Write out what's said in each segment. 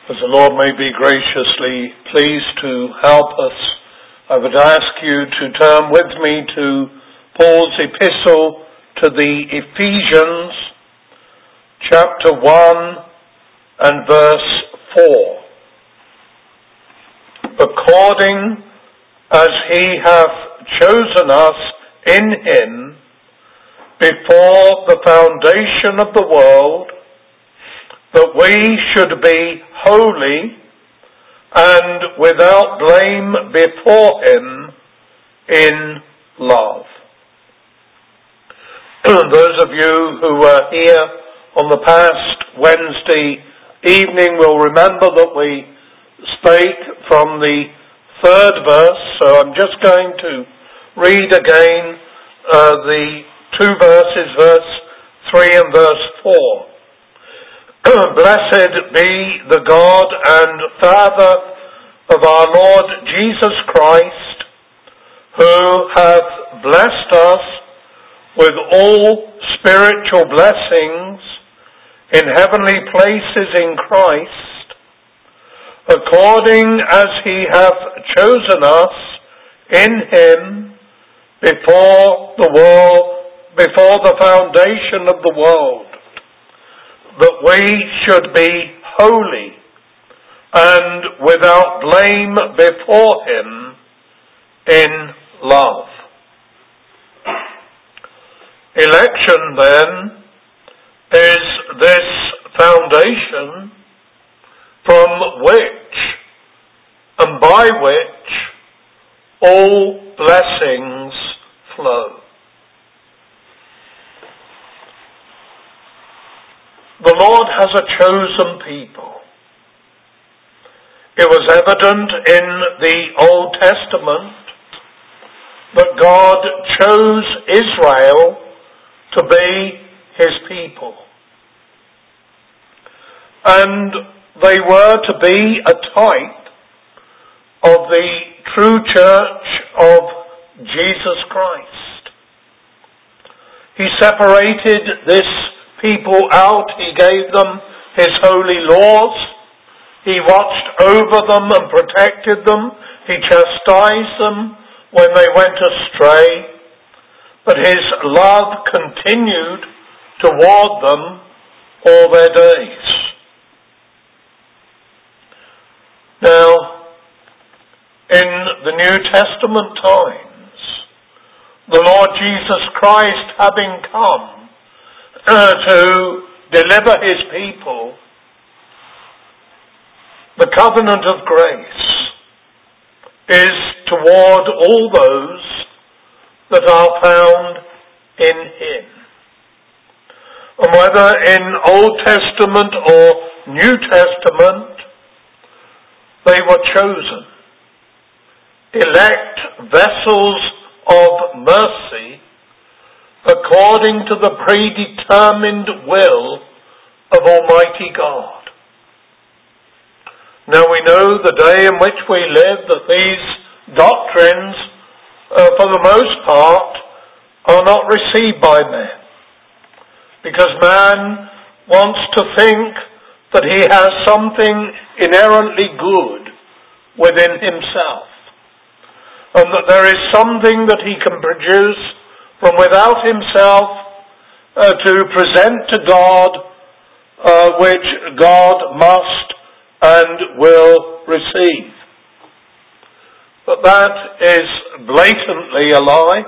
As the Lord may be graciously pleased to help us, I would ask you to turn with me to Paul's epistle to the Ephesians, chapter 1 and verse 4. According as he hath chosen us in him before the foundation of the world, that we should be holy and without blame before him in love. Those of you who were here on the past Wednesday evening will remember that we spake from the third verse, so I'm just going to read again the two verses, verse 3 and verse 4. Blessed be the God and Father of our Lord Jesus Christ, who hath blessed us with all spiritual blessings in heavenly places in Christ, according as he hath chosen us in him before the foundation of the world, that we should be holy and without blame before him in love. Election, then, is this foundation from which and by which all blessings flow. The Lord has a chosen people. It was evident in the Old Testament that God chose Israel to be his people. And they were to be a type of the true church of Jesus Christ. He separated this people out. He gave them his holy laws. He watched over them and protected them. He chastised them when they went astray. But his love continued toward them all their days. Now, in the New Testament times, the Lord Jesus Christ, having come to deliver his people, the covenant of grace is toward all those that are found in him. And whether in Old Testament or New Testament, they were chosen, elect vessels of mercy, according to the predetermined will of Almighty God. Now we know the day in which we live that these doctrines, for the most part, are not received by men. Because man wants to think that he has something inherently good within himself. And that there is something that he can produce from without himself to present to God, which God must and will receive. But that is blatantly a lie.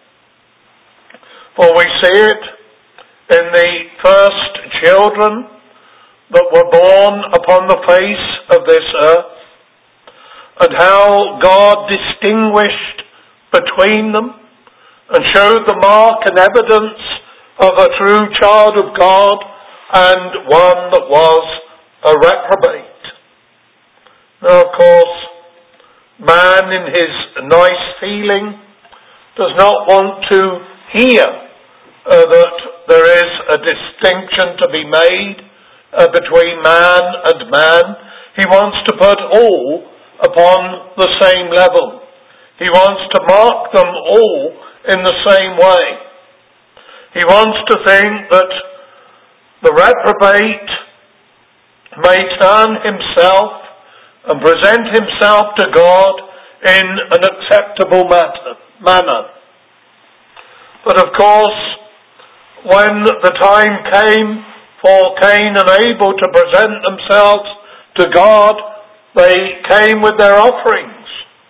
For we see it in the first children that were born upon the face of this earth, and how God distinguished between them and showed the mark and evidence of a true child of God and one that was a reprobate. Now, of course, man in his nice feeling does not want to hear that there is a distinction to be made between man and man. He wants to put all upon the same level. He wants to mark them all in the same way. He wants to think that the reprobate may turn himself and present himself to God in an acceptable manner. But of course, when the time came for Cain and Abel to present themselves to God, they came with their offerings.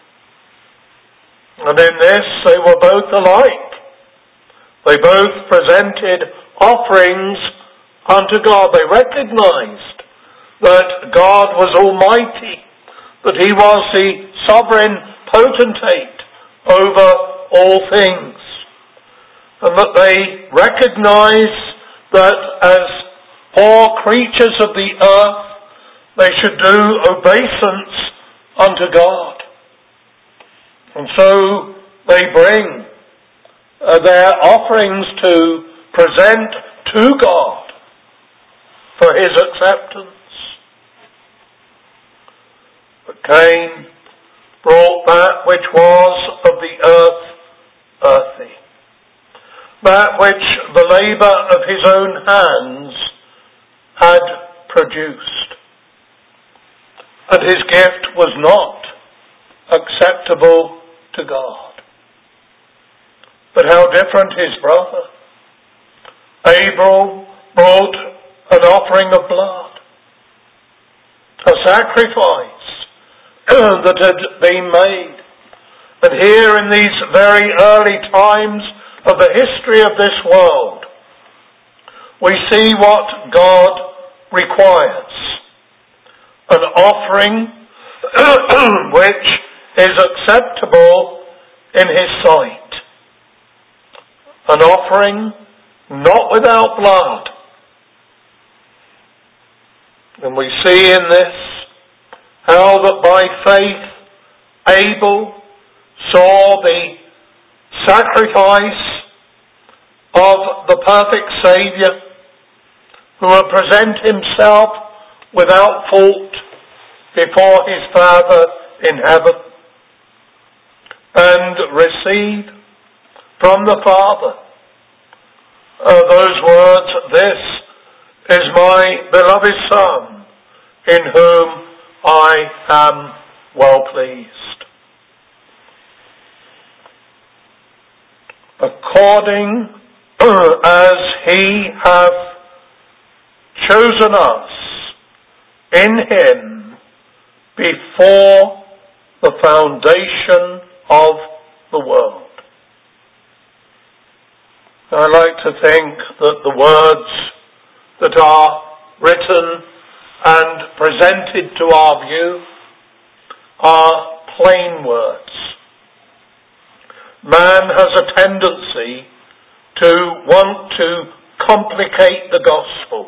And in this they were both alike. They both presented offerings unto God. They recognized that God was almighty, that he was the sovereign potentate over all things, and that they recognized that as poor creatures of the earth, they should do obeisance unto God. And so they bring their offerings to present to God for his acceptance. But Cain brought that which was of the earth earthy, that which the labour of his own hands had produced. And his gift was not acceptable to God. But how different his brother. Abel brought an offering of blood, a sacrifice that had been made. And here in these very early times of the history of this world, we see what God requires. An offering which is acceptable in his sight. An offering not without blood. And we see in this how that by faith Abel saw the sacrifice of the perfect Saviour, who would present himself without fault before his Father in heaven, and receive from the Father those words, "This is my beloved Son, in whom I am well pleased." According as he hath chosen us in him before the foundation of the world. I like to think that the words that are written and presented to our view are plain words. Man has a tendency to want to complicate the gospel.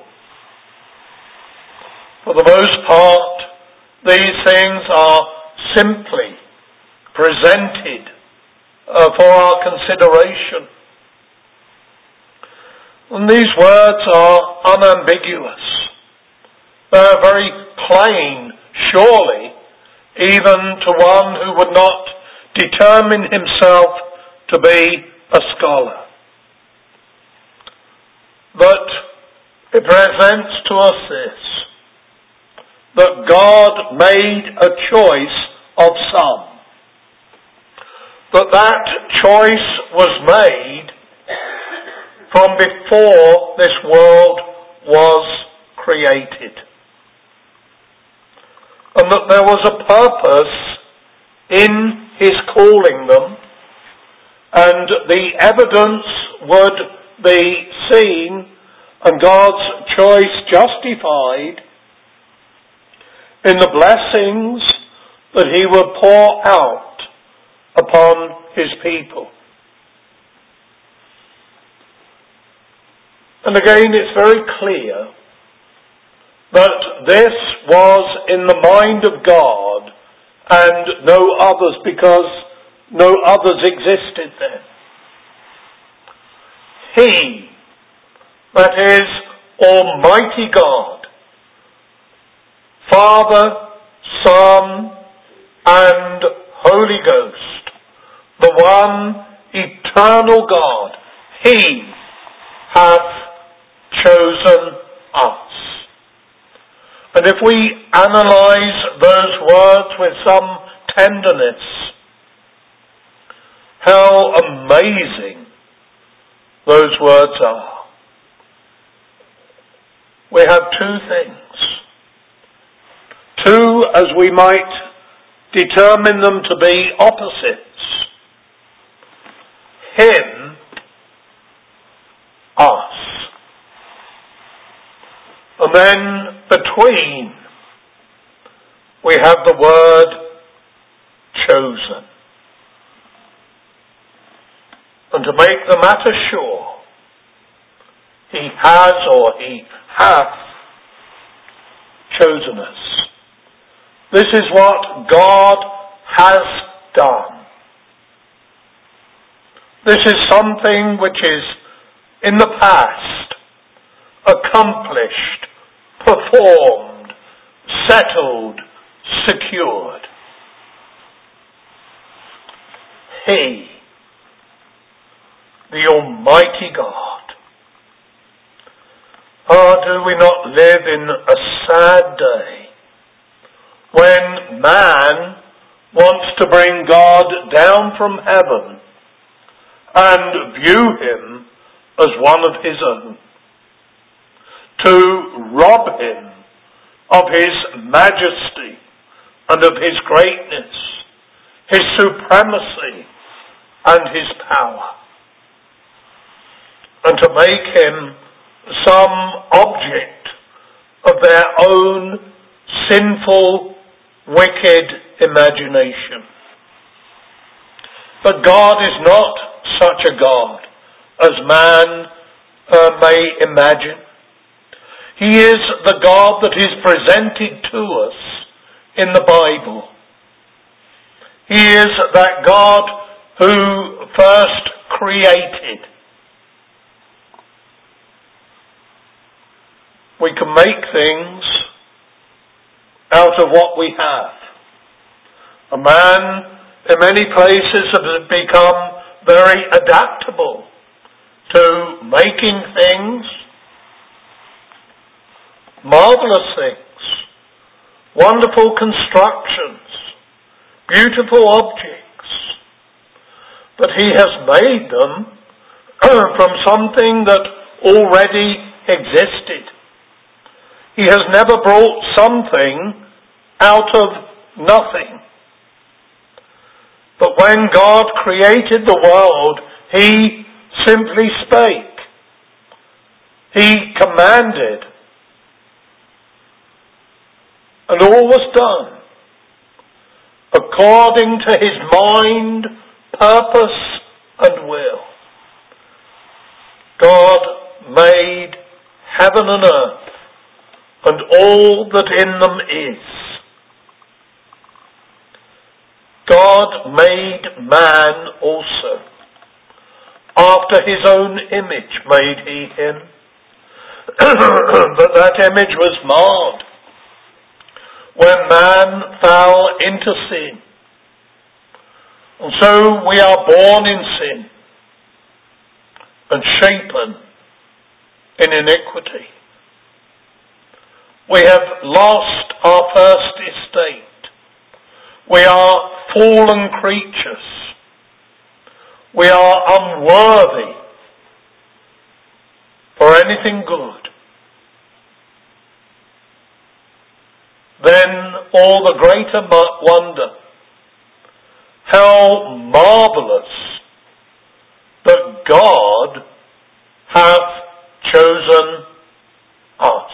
For the most part, these things are simply presented for our consideration. And these words are unambiguous. They are very plain, surely, even to one who would not determine himself to be a scholar. But it presents to us this, that God made a choice of some. That choice was made from before this world was created. And that there was a purpose in his calling them, and the evidence would be seen and God's choice justified in the blessings that he will pour out upon his people. And again, it's very clear that this was in the mind of God and no others, because no others existed then. He, that is Almighty God, Father, Son, and Holy Ghost, the one eternal God, he hath chosen us. And if we analyze those words with some tenderness, how amazing those words are. We have two things. Two, as we might determine them to be, opposites. Him, us. And then between, we have the word chosen. And to make the matter sure, he has or he hath chosen us. This is what God has done. This is something which is in the past, accomplished, performed, settled, secured. He, the Almighty God. Do we not live in a sad day when man wants to bring God down from heaven and view him as one of his own, to rob him of his majesty and of his greatness, his supremacy and his power, and to make him some object of their own sinful, wicked imagination. But God is not such a God as man may imagine. He is the God that is presented to us in the Bible. He is that God who first created. We can make things out of what we have. A man in many places has become very adaptable to making things, marvelous things, wonderful constructions, beautiful objects. But he has made them from something that already existed. He has never brought something out of nothing. But when God created the world, he simply spake. He commanded. And all was done according to his mind, purpose, and will. God made heaven and earth and all that in them is. God made man also. After his own image made he him. But that image was marred when man fell into sin. And so we are born in sin and shapen in iniquity. We have lost our first estate. We are fallen creatures. We are unworthy for anything good. Then all the greater wonder, how marvelous that God hath chosen us.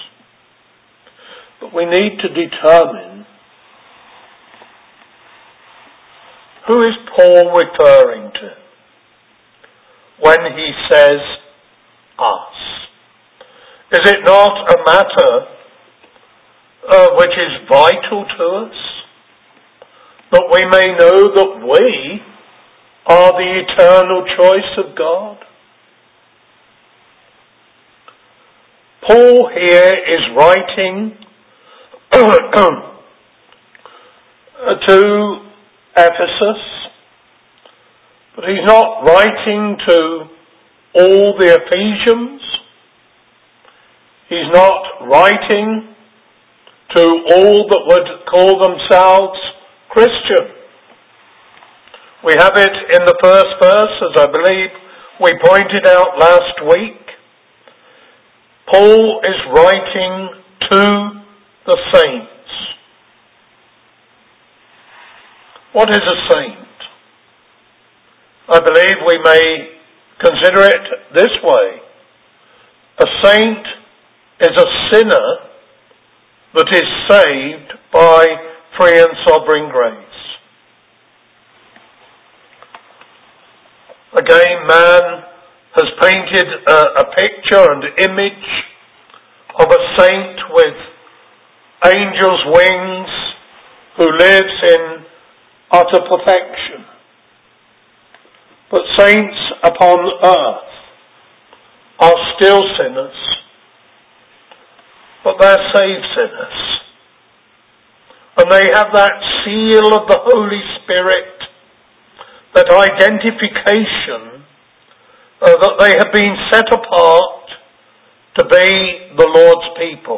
But we need to determine, who is Paul referring to when he says us? Is it not a matter which is vital to us, that we may know that we are the eternal choice of God? Paul here is writing to Ephesus, but he's not writing to all the Ephesians. He's not writing to all that would call themselves Christian. We have it in the first verse, as I believe we pointed out last week. Paul is writing to the saints. What is a saint? I believe we may consider it this way. A saint is a sinner that is saved by free and sovereign grace. Again, man has painted a picture and image of a saint with angels' wings who lives in utter perfection. But saints upon earth are still sinners, but they're saved sinners. And they have that seal of the Holy Spirit, that identification that they have been set apart to be the Lord's people.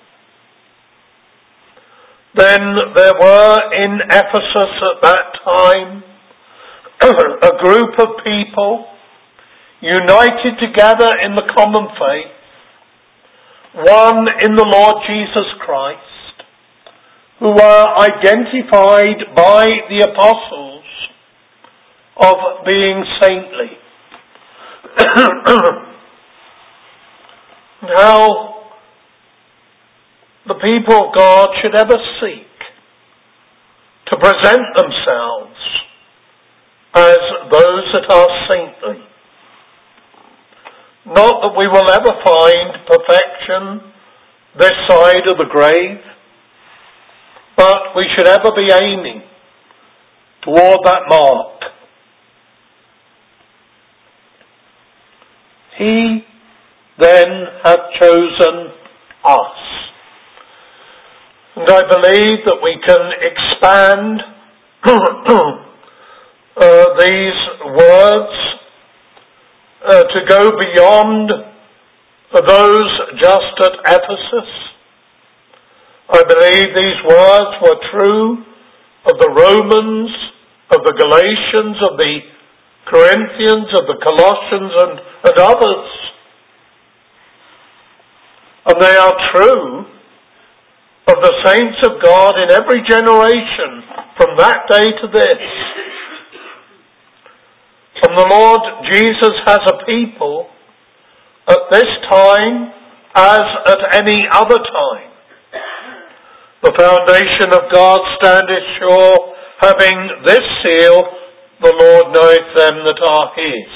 Then there were in Ephesus at that time a group of people united together in the common faith, one in the Lord Jesus Christ, who were identified by the apostles of being saintly. How the people of God should ever seek to present themselves as those that are saintly. Not that we will ever find perfection this side of the grave, but we should ever be aiming toward that mark. He then hath chosen us. And I believe that we can expand these words to go beyond those just at Ephesus. I believe these words were true of the Romans, of the Galatians, of the Corinthians, of the Colossians, and others. And they are true of the saints of God in every generation from that day to this. And the Lord Jesus has a people at this time as at any other time. The foundation of God standeth sure, having this seal, the Lord knoweth them that are his.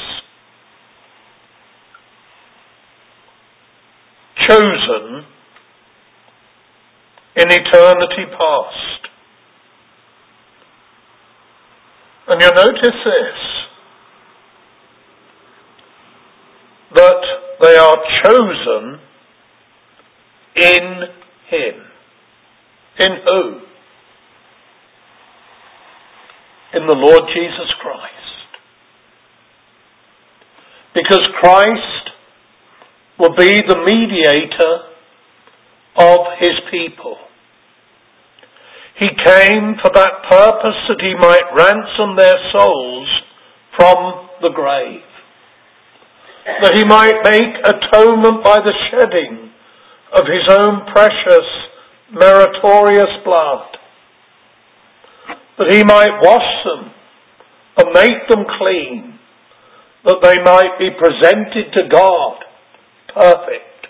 Chosen in eternity past. And you'll notice this, that they are chosen in him. In who? In the Lord Jesus Christ. Because Christ will be the mediator of his people. He came for that purpose, that he might ransom their souls from the grave. That he might make atonement by the shedding of his own precious, meritorious blood. That he might wash them and make them clean, that they might be presented to God perfect.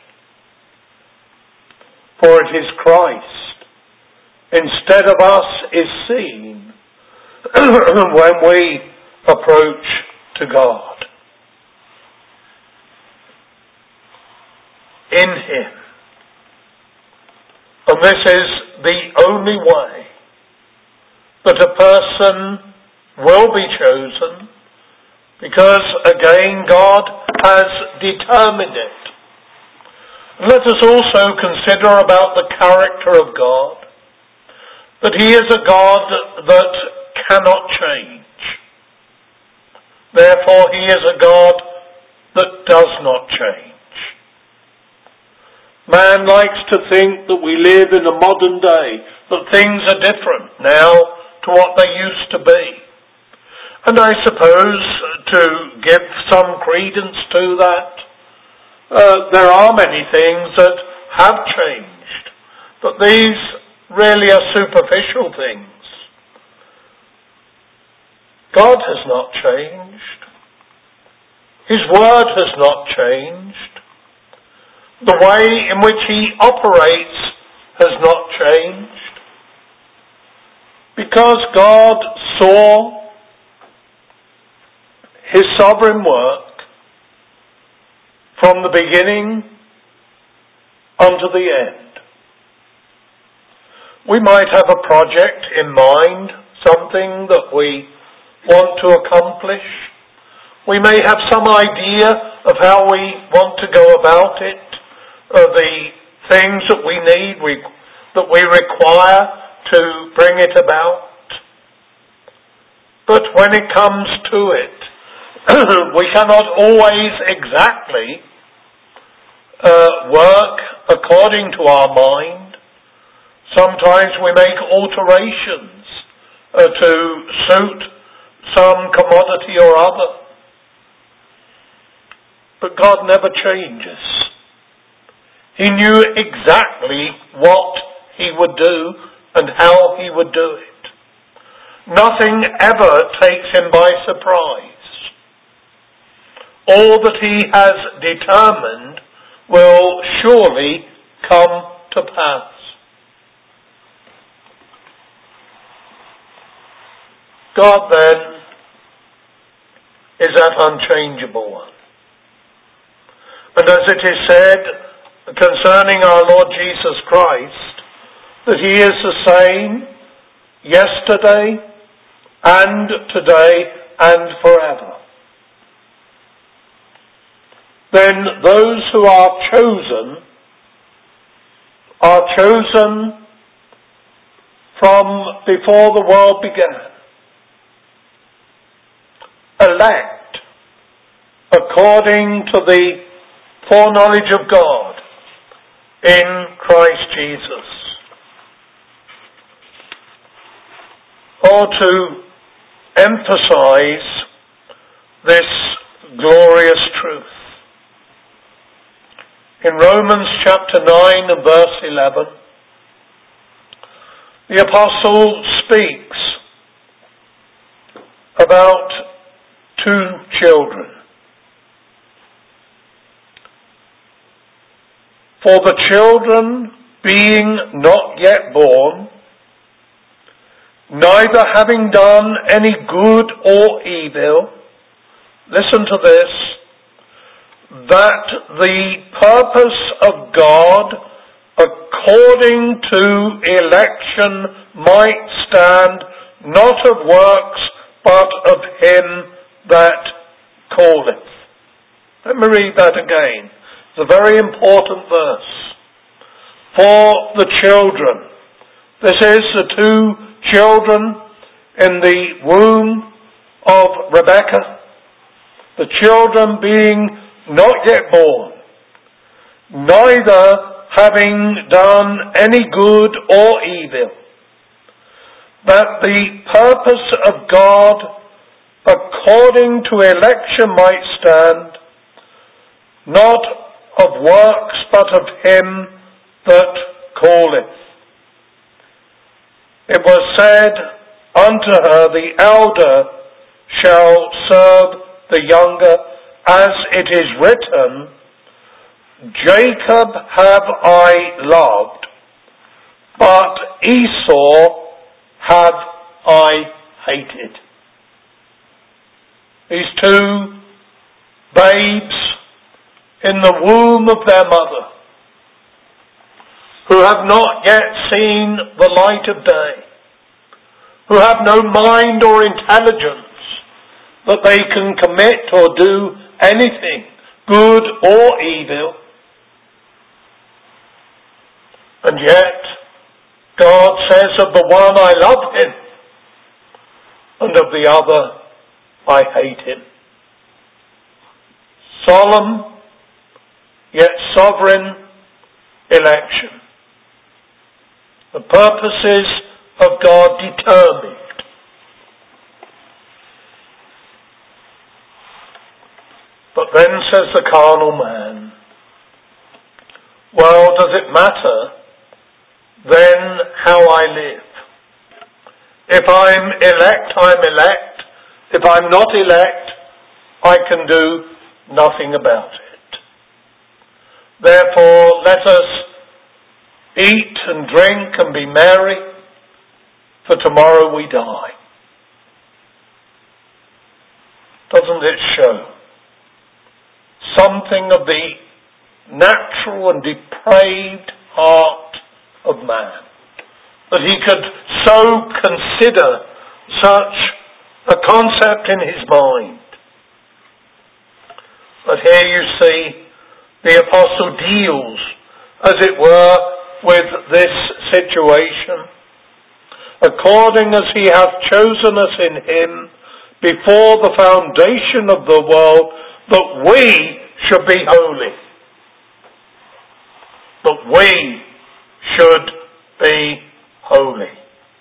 For it is Christ, instead of us, is seen when we approach to God. In him. And this is the only way that a person will be chosen, because again God has determined it. Let us also consider about the character of God, that he is a God that cannot change. Therefore he is a God that does not change. Man likes to think that we live in a modern day, that things are different now to what they used to be. And I suppose, to give some credence to that, there are many things that have changed, but these really are superficial things. God has not changed. His word has not changed. The way in which he operates has not changed. Because God saw his sovereign work from the beginning unto the end. We might have a project in mind, something that we want to accomplish. We may have some idea of how we want to go about it, the things that we need, that we require to bring it about. But when it comes to it, we cannot always exactly work according to our mind. Sometimes we make alterations to suit some commodity or other. But God never changes. He knew exactly what he would do and how he would do it. Nothing ever takes him by surprise. All that he has determined will surely come to pass. God then is that unchangeable one. And as it is said concerning our Lord Jesus Christ, that he is the same yesterday and today and forever. Then those who are chosen from before the world began, elect according to the foreknowledge of God in Christ Jesus. Or to emphasize this glorious truth. In Romans chapter 9 and verse 11, the apostle speaks about two children. For the children being not yet born, neither having done any good or evil, listen to this, that the purpose of God according to election might stand, not of works, but of him that calleth. Let me read that again. It's a very important verse. For the children. This is the two children in the womb of Rebekah. The children being not yet born, neither having done any good or evil, that the purpose of God according to election might stand, not of works, but of him that calleth. It was said unto her, the elder shall serve the younger, as it is written, Jacob have I loved, but Esau have I hated. These two babes in the womb of their mother, who have not yet seen the light of day, who have no mind or intelligence that they can commit or do anything, good or evil. And yet, God says of the one, I love him, and of the other, I hate him. Solemn, yet sovereign, election. The purposes of God determined. But then says the carnal man, well, does it matter then how I live? If I'm elect, I'm elect. If I'm not elect, I can do nothing about it. Therefore, let us eat and drink and be merry, for tomorrow we die. Doesn't it show something of the natural and depraved heart of man, that he could so consider such a concept in his mind? But here you see the apostle deals, as it were, with this situation, according as he hath chosen us in him before the foundation of the world, that we should be holy. That we should be holy.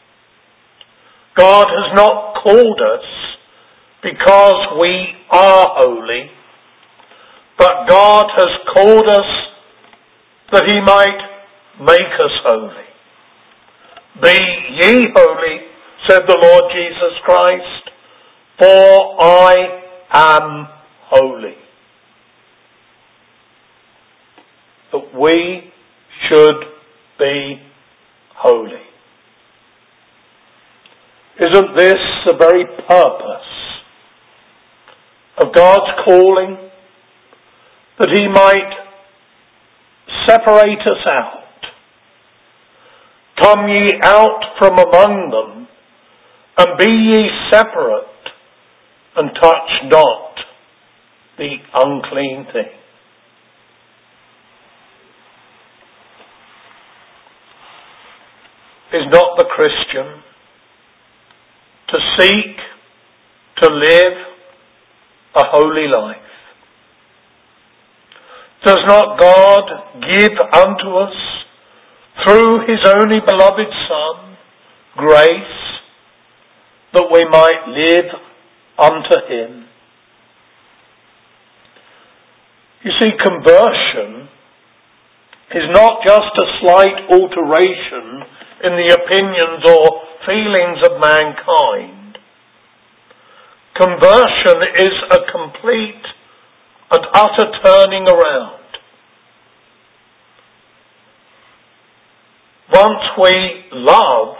God has not called us because we are holy, but God has called us that he might make us holy. Be ye holy, said the Lord Jesus Christ, for I am holy. That we should be holy. Isn't this the very purpose of God's calling? That he might separate us out. Come ye out from among them, and be ye separate, and touch not the unclean thing. Is not the Christian to seek to live a holy life? Does not God give unto us, through his only beloved Son, grace, that we might live unto him? You see, conversion is not just a slight alteration in the opinions or feelings of mankind. Conversion is a complete and utter turning around. Once we loved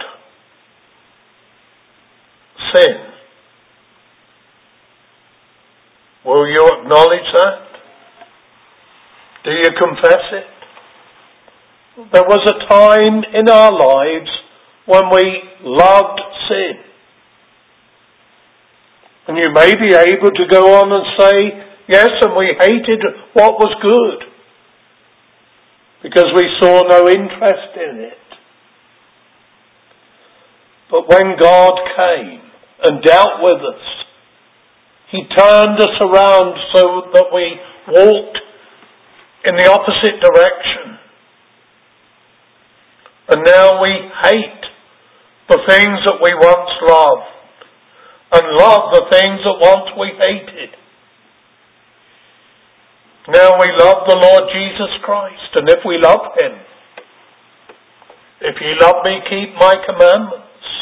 sin, will you acknowledge that? Do you confess it? There was a time in our lives when we loved sin. And you may be able to go on and say, yes, and we hated what was good, because we saw no interest in it. But when God came and dealt with us, he turned us around so that we walked in the opposite direction. And now we hate the things that we once loved, and love the things that once we hated. Now we love the Lord Jesus Christ, and if we love him, if ye love me, keep my commandments.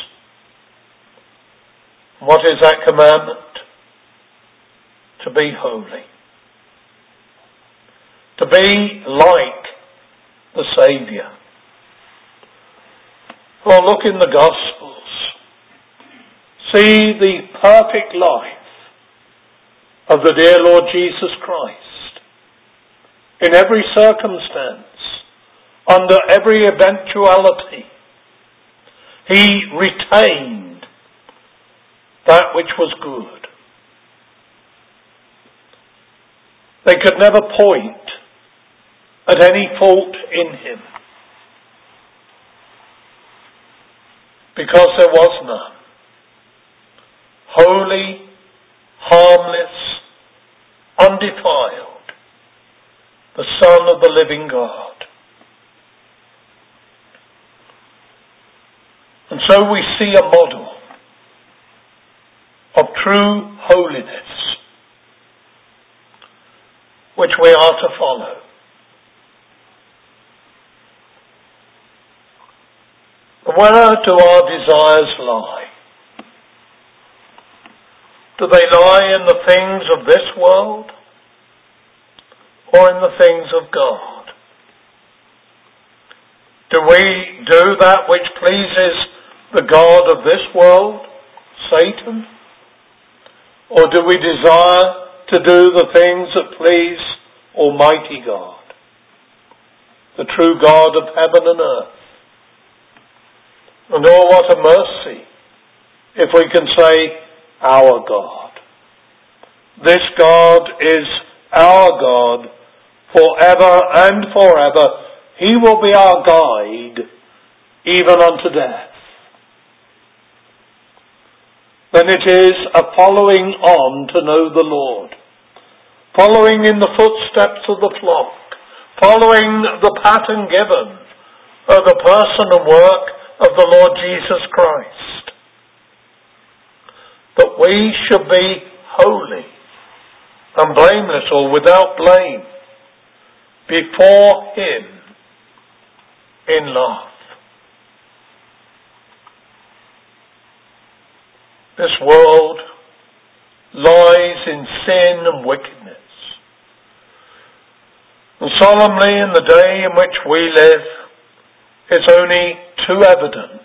What is that commandment? To be holy. To be like the Saviour. Well, look in the Gospels. See the perfect life of the dear Lord Jesus Christ. In every circumstance, under every eventuality, he retained that which was good. They could never point at any fault in him, because there was none. Holy, harmless, undefiled, the Son of the living God. And so we see a model of true holiness, which we are to follow. Where do our desires lie? Do they lie in the things of this world or in the things of God? Do we do that which pleases the God of this world, Satan? Or do we desire to do the things that please Almighty God, the true God of heaven and earth? And oh, what a mercy if we can say, our God. This God is our God forever and forever. He will be our guide even unto death. Then it is a following on to know the Lord, following in the footsteps of the flock, following the pattern given of the person and work of the Lord Jesus Christ, that we should be holy and blameless or without blame before Him in love. This world lies in sin and wickedness. And solemnly in the day in which we live, it's only too evident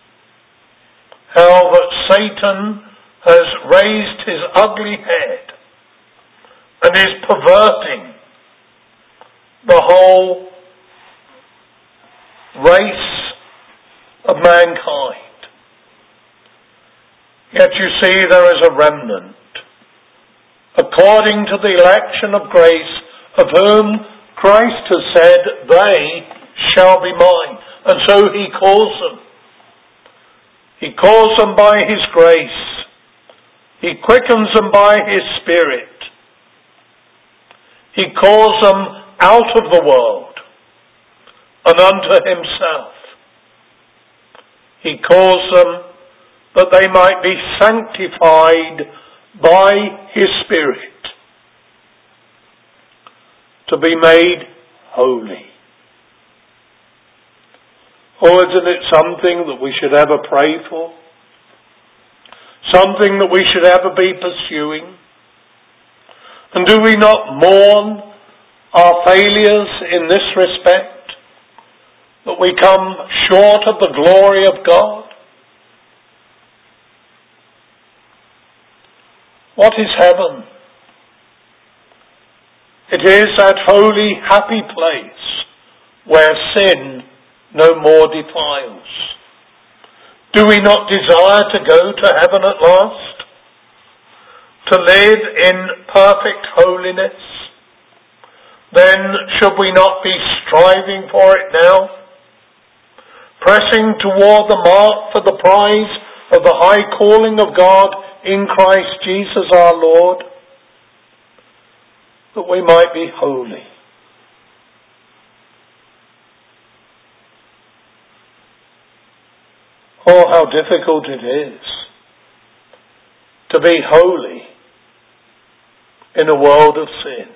how that Satan has raised his ugly head and is perverting the whole race of mankind. Yet you see there is a remnant, according to the election of grace, of whom Christ has said, they shall be mine. And so He calls them. He calls them by His grace. He quickens them by His Spirit. He calls them out of the world and unto Himself. He calls them that they might be sanctified by His Spirit, to be made holy. Oh, isn't it something that we should ever pray for? Something that we should ever be pursuing? And do we not mourn our failures in this respect? That we come short of the glory of God? What is heaven? It is that holy, happy place where sin no more defiles. Do we not desire to go to heaven at last? To live in perfect holiness? Then should we not be striving for it now? Pressing toward the mark for the prize of the high calling of God in Christ Jesus our Lord, that we might be holy. Oh, how difficult it is to be holy in a world of sin.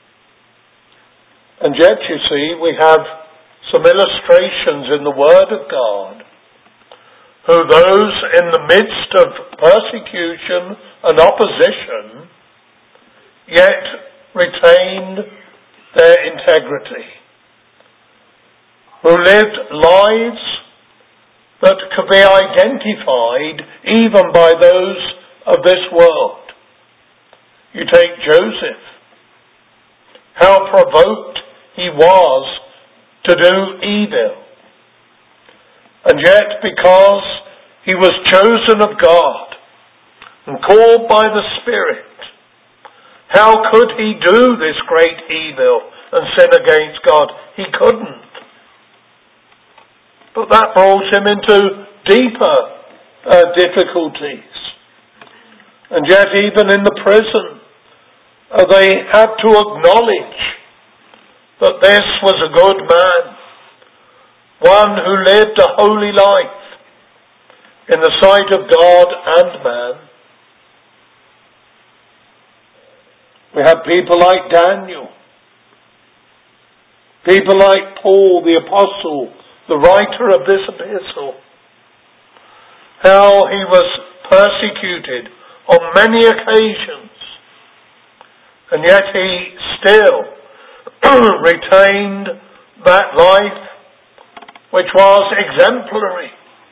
And yet, you see, we have some illustrations in the Word of God who those in the midst of persecution and opposition yet retained their integrity, who lived lives that could be identified even by those of this world. You take Joseph, how provoked he was to do evil. And yet, because he was chosen of God and called by the Spirit, how could he do this great evil and sin against God? He couldn't. But that brought him into deeper difficulties. And yet, even in the prison, they had to acknowledge that this was a good man, one who lived a holy life, in the sight of God and man. We have people like Daniel, people like Paul the Apostle, the writer of this epistle, how he was persecuted on many occasions, and yet he still retained that life which was exemplary,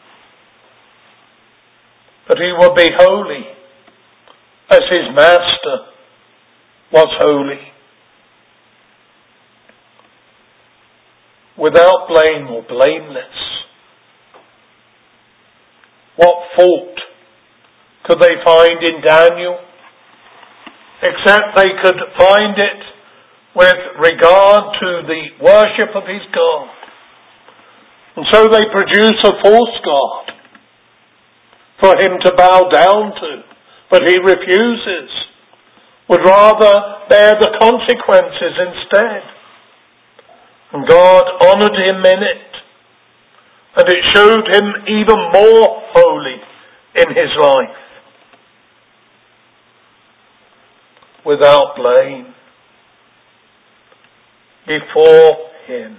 that he would be holy as his master was holy, without blame or blameless. What fault could they find in Daniel, except they could find it with regard to the worship of his God? And so they produce a false god for him to bow down to, but he refuses, would rather bear the consequences instead. And God honoured him in it, and it showed him even more holy in his life, without blame before him.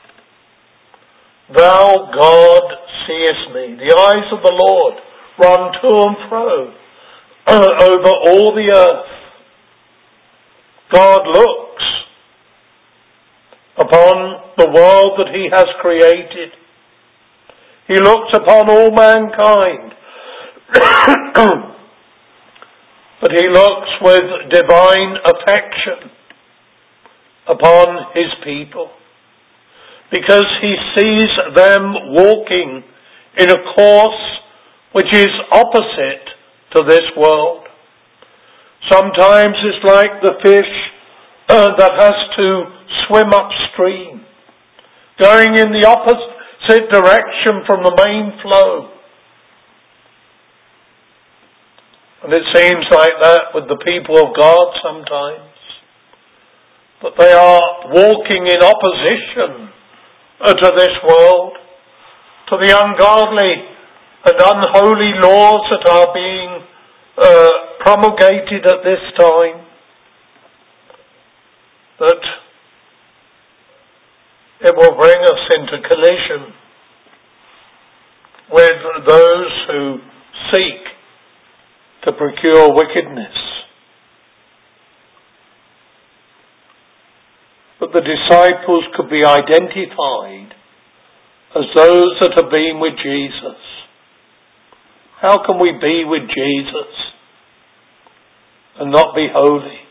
Thou, God, seest me. The eyes of the Lord run to and fro over all the earth. God looks upon the world that he has created. He looks upon all mankind. But he looks with divine affection upon his people, because he sees them walking in a course which is opposite to this world. Sometimes it's like the fish that has to swim upstream, going in the opposite direction from the main flow. And it seems like that with the people of God sometimes, that they are walking in opposition to this world, to the ungodly and unholy laws that are being promulgated at this time, that it will bring us into collision with those who seek to procure wickedness. But the disciples could be identified as those that have been with Jesus. How can we be with Jesus and not be holy?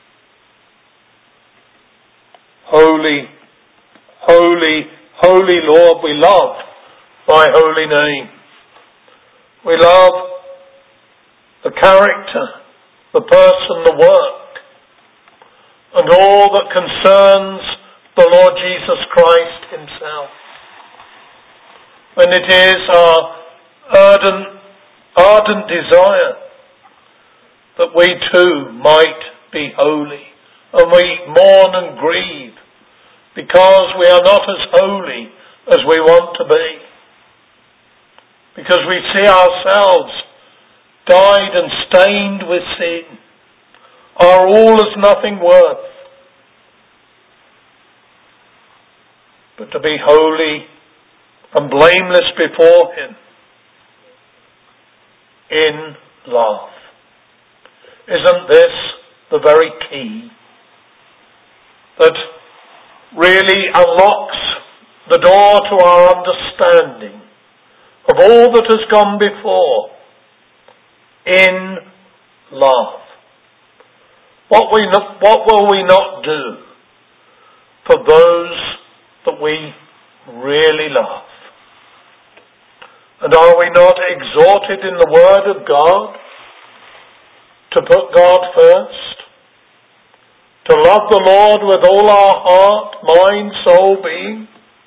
Holy, holy, holy Lord, we love thy holy name. We love the character, the person, the work, and all that concerns the Lord Jesus Christ himself. And it is our ardent desire that we too might be holy, and we mourn and grieve because we are not as holy as we want to be, because we see ourselves dyed and stained with sin, are all as nothing worth. But to be holy and blameless before him in love. Isn't this the very key that really unlocks the door to our understanding of all that has gone before? In love. What will we not do for those that we really love? And are we not exhorted in the Word of God to put God first? To love the Lord with all our heart, mind, soul, being?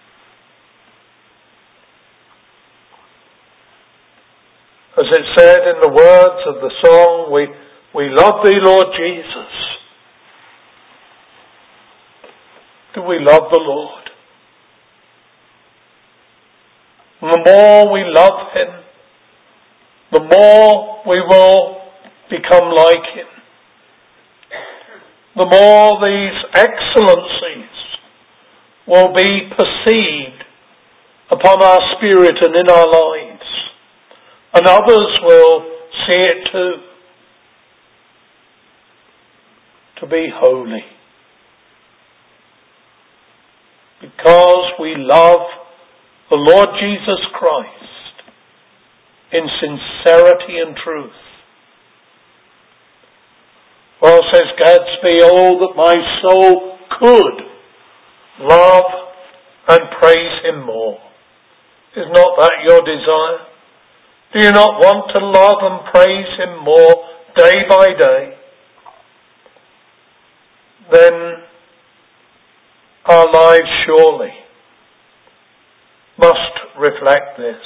As it said in the words of the song, we love thee, Lord Jesus. Do we love the Lord? And the more we love him, the more we will become like him. The more these excellencies will be perceived upon our spirit and in our lives, and others will see it too. To be holy, because we love the Lord Jesus Christ in sincerity and truth. Well, says Gadsby, oh, that my soul could love and praise him more. Is not that your desire? Do you not want to love and praise him more day by day? Then our lives surely must reflect this.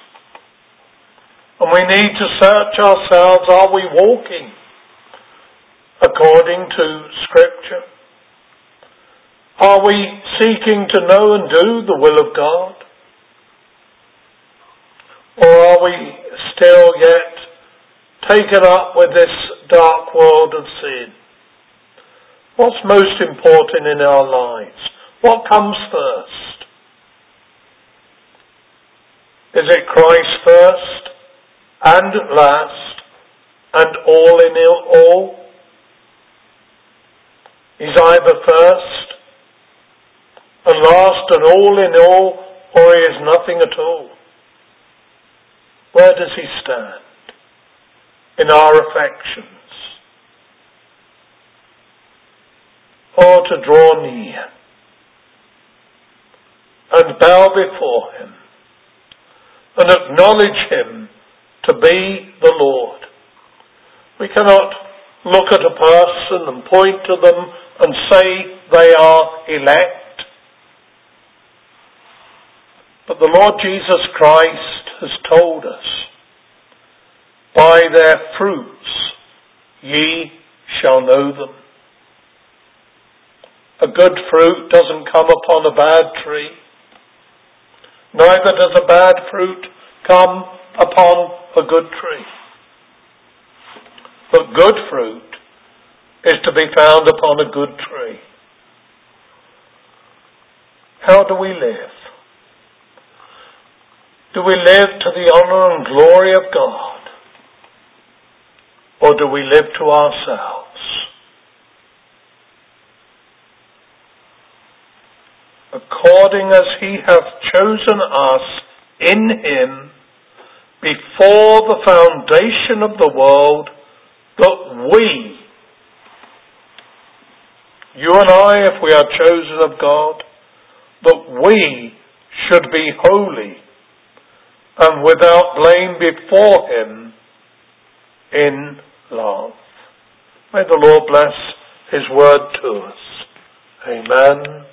And we need to search ourselves, are we walking according to Scripture? Are we seeking to know and do the will of God? Or are we still yet taken up with this dark world of sin? What's most important in our lives? What comes first? Is it Christ first and last and all in all? He's either first and last and all in all, or he is nothing at all. Where does he stand in our affections? Or to draw near and bow before him and acknowledge him to be the Lord. We cannot look at a person and point to them and say they are elect. But the Lord Jesus Christ has told us, by their fruits ye shall know them. A good fruit doesn't come upon a bad tree. Neither does a bad fruit come upon a good tree. But good fruit is to be found upon a good tree. How do we live? Do we live to the honour and glory of God? Or do we live to ourselves? According as he hath chosen us in him before the foundation of the world, that we, you and I, if we are chosen of God, that we should be holy and without blame before him in love. May the Lord bless his word to us. Amen.